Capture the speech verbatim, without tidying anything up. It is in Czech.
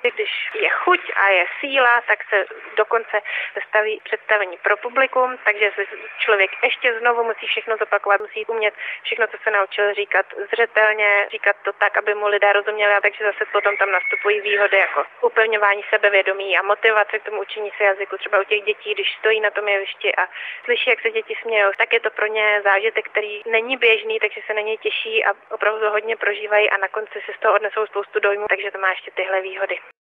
Když je chuť a je síla, tak se dokonce staví představení pro publikum, takže se člověk ještě znovu musí všechno zopakovat, musí umět všechno, co se naučil říkat zřetelně, říkat to tak, aby mu lidé rozuměli, a takže zase potom tam nastupují výhody jako upevňování sebevědomí a motivace k tomu učení se jazyku. Třeba u těch dětí, když stojí na tom jevišti a slyší, jak se děti smějou, tak je to pro ně zážitek, který není běžný, takže se na něj těší a opravdu hodně prožívají a na konci si z toho odnesou spoustu dojmů, takže to má ještě tyhle výhody.